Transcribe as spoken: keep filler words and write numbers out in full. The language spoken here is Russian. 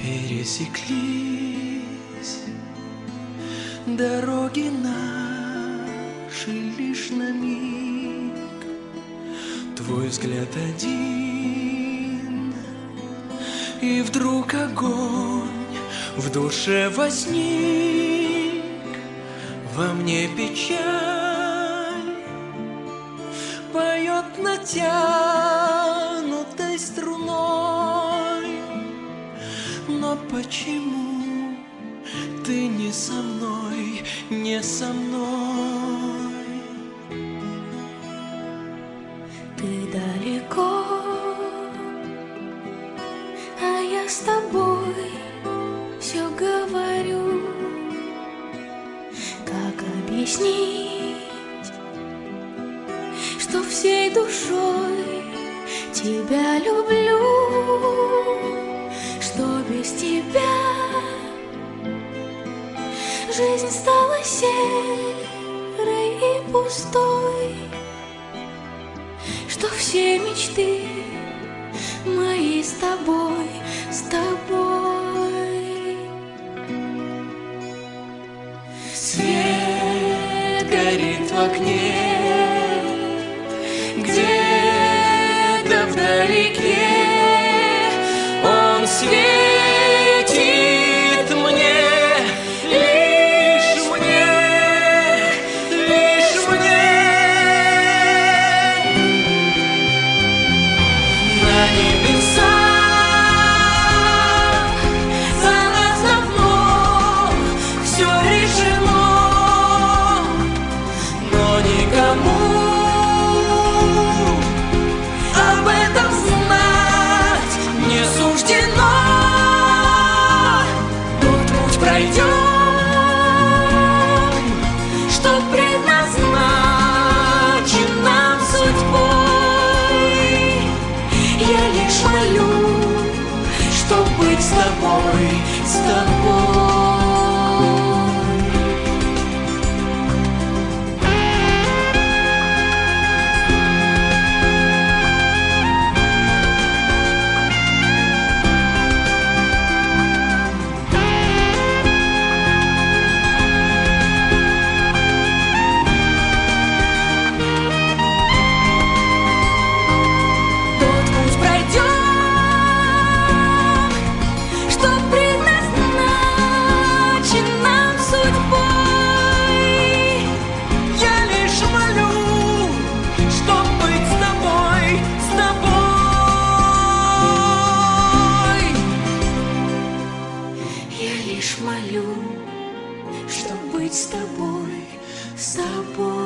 пересеклись дороги наши лишь на миг. Твой взгляд один, и вдруг огонь в душе возник. Во мне печаль поет натянутой струной. Но почему ты не со мной, не со мной? Ты далеко, а я с тобой все говорю. Как объяснить, что всей душой тебя люблю, что без тебя жизнь стала серой и пустой, что все мечты мои с тобой, с тобой. Свет горит в окне, где-то вдалеке. Он светит мне, лишь мне, лишь мне. На небесах за нас давно все решено, но никому об этом знать не суждено. Тот путь пройдем, что предназначен нам судьбой. Я лишь молю, чтоб быть с тобой, с тобой. Тот путь пройдем, что предназначен нам судьбой. Я лишь молю, чтоб быть с тобой, с тобой. Я лишь молю, чтоб быть с тобой, с тобой.